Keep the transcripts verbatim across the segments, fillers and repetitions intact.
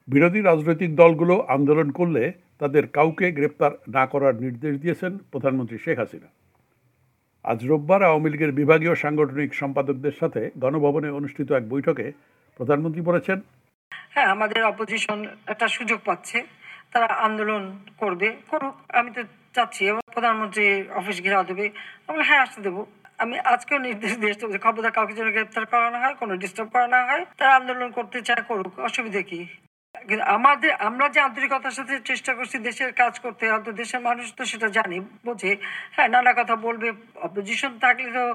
বিরোধী রাজনৈতিক দলগুলো আন্দোলন করলে তাদের কাউকে গ্রেপ্তার না করার নির্দেশ দিয়েছেন প্রধানমন্ত্রী শেখ হাসিনা। আজ রোববার আওয়ামী লীগের বিভাগীয় সাংগঠনিক সম্পাদকদের সাথে গণভবনে অনুষ্ঠিত এক বৈঠকে প্রধানমন্ত্রী বলেছেন, হ্যাঁ, আমাদের অপোজিশন একটা সুযোগ পাচ্ছে, তারা আন্দোলন করবে, করুক। আমি তো চাচ্ছি এবং প্রধানমন্ত্রী অফিস ঘেরাও দেবে, আমরা হ্যাঁ আসতে দেবো। আমি আজকেও নির্দেশ দিয়ে এসেছি, খবরদার কাউকে যেন গ্রেপ্তার করা না হয়, কোনো ডিস্টার্ব করা না হয়। তারা আন্দোলন করতে চায়, করুক, অসুবিধা কি। কিন্তু আমাদের আমরা যে আন্তরিকতার সাথে চেষ্টা করছি দেশের কাজ করতে, হয়তো দেশের মানুষ তো সেটা জানি, বোঝে। হ্যাঁ, নানা কথা বলবে, অপোজিশন থাকলে তো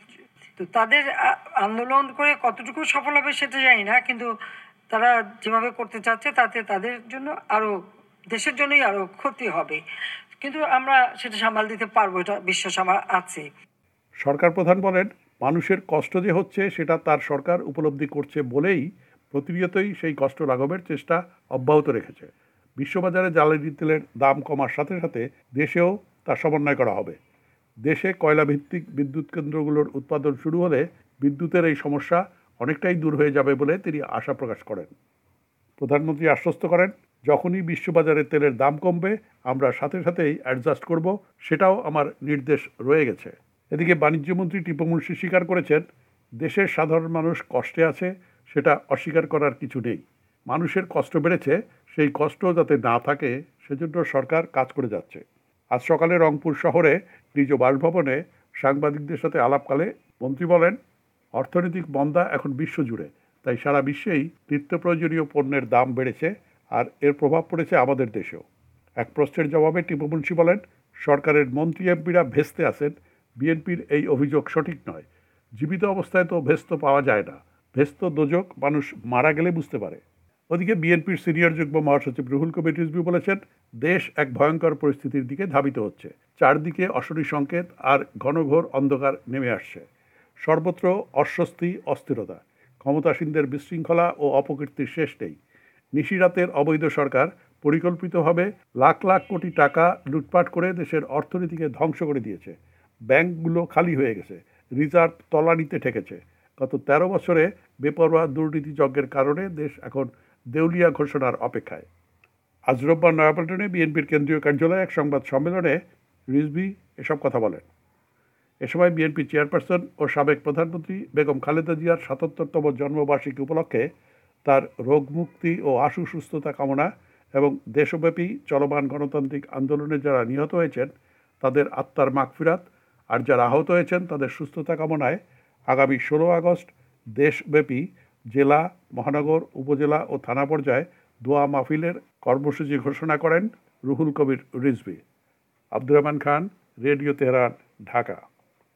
তো তাদের আ- আন্দোলন করে কতটুকু সফল হবে সেটা জানি না, কিন্তু তারা যেভাবে করতে চাচ্ছে তাতে তাদের জন্য আরো, দেশের জন্যই আরো ক্ষতি হবে। কিন্তু আমরা সেটা সামাল দিতে পারবো, এটা বিশ্বাস আমার আছে। সরকার প্রধান বলেন, মানুষের কষ্ট যে হচ্ছে সেটা তার সরকার উপলব্ধি করছে বলেই প্রতিনিয়তই সেই কষ্ট লাঘবের চেষ্টা অব্যাহত রেখেছে। বিশ্ববাজারে জ্বালানি তেলের দাম কমার সাথে সাথে দেশেও তার সমন্বয় করা হবে। দেশে কয়লাভিত্তিক বিদ্যুৎ কেন্দ্রগুলোর উৎপাদন শুরু হলে বিদ্যুতের এই সমস্যা অনেকটাই দূর হয়ে যাবে বলে তিনি আশা প্রকাশ করেন। প্রধানমন্ত্রী আশ্বস্ত করেন, যখনই বিশ্ববাজারে তেলের দাম কমবে আমরা সাথে সাথেই অ্যাডজাস্ট করব, সেটাও আমার নির্দেশ রয়ে গেছে। এদিকে বাণিজ্যমন্ত্রী টিপু মুর্শি স্বীকার করেছেন, দেশের সাধারণ মানুষ কষ্টে আছে, সেটা অস্বীকার করার কিছু নেই। মানুষের কষ্ট বেড়েছে, সেই কষ্ট যাতে না থাকে সেজন্য সরকার কাজ করে যাচ্ছে। আজ সকালে রংপুর শহরে নিজ বাসভবনে সাংবাদিকদের সাথে আলাপকালে মন্ত্রী বলেন, অর্থনৈতিক মন্দা এখন বিশ্বজুড়ে, তাই সারা বিশ্বেই নিত্য প্রয়োজনীয় পণ্যের দাম বেড়েছে, আর এর প্রভাব পড়েছে আমাদের দেশেও। এক প্রশ্নের জবাবে টিপু মুন্সি বলেন, সরকারের মন্ত্রী এমপিরা ভেস্তে আছেন, বিএনপির এই অভিযোগ সঠিক নয়। জীবিত অবস্থায় তো ভেস্ত পাওয়া যায় না, ভেস্ত দোজক মানুষ মারা গেলে বুঝতে পারে। ওদিকে বিএনপির সিনিয়র যুগ্ম মহাসচিব রুহুল কবির রিজভী বলেছেন, দেশ এক ভয়ঙ্কর পরিস্থিতির দিকে ধাবিত হচ্ছে। চারদিকে অশনি সংকেত আর ঘনঘোর অন্ধকার নেমে আসছে। সর্বত্র অস্বস্তি, অস্থিরতা, ক্ষমতাসীনদের বিশৃঙ্খলা ও অপকীর্তির শেষ নেই। নিশিরাতের অবৈধ সরকার পরিকল্পিতভাবে লাখ লাখ কোটি টাকা লুটপাট করে দেশের অর্থনীতিকে ধ্বংস করে দিয়েছে। ব্যাংকগুলো খালি হয়ে গেছে, রিজার্ভ তলানিতে ঠেকেছে। গত তেরো বছরে বেপরোয়া দুর্নীতি যজ্ঞের কারণে দেশ এখন দেউলিয়া ঘোষণার অপেক্ষায়। আজ রোববার নয়াপল্টনে বিএনপির কেন্দ্রীয় কার্যালয়ে এক সংবাদ সম্মেলনে রিজভী এসব কথা বলেন। এ সময় বিএনপি চেয়ারপারসন ও সাবেক প্রধানমন্ত্রী বেগম খালেদা জিয়ার সাতাত্তরতম জন্মবার্ষিকী উপলক্ষে তার রোগমুক্তি ও আশু সুস্থতা কামনা এবং দেশব্যাপী চলমান গণতান্ত্রিক আন্দোলনে যারা নিহত হয়েছেন তাদের আত্মার মাগফিরাত, আর যারা আহত হয়েছেন তাদের সুস্থতা কামনায় আগামী ষোলো আগস্ট দেশব্যাপী জেলা, মহানগর, উপজেলা ও থানা পর্যায়ে দোয়া মাহফিলের কর্মসূচি ঘোষণা করেন রুহুল কবির রিজভী। Abdur Rahman Khan, radio Tehran, Dhaka.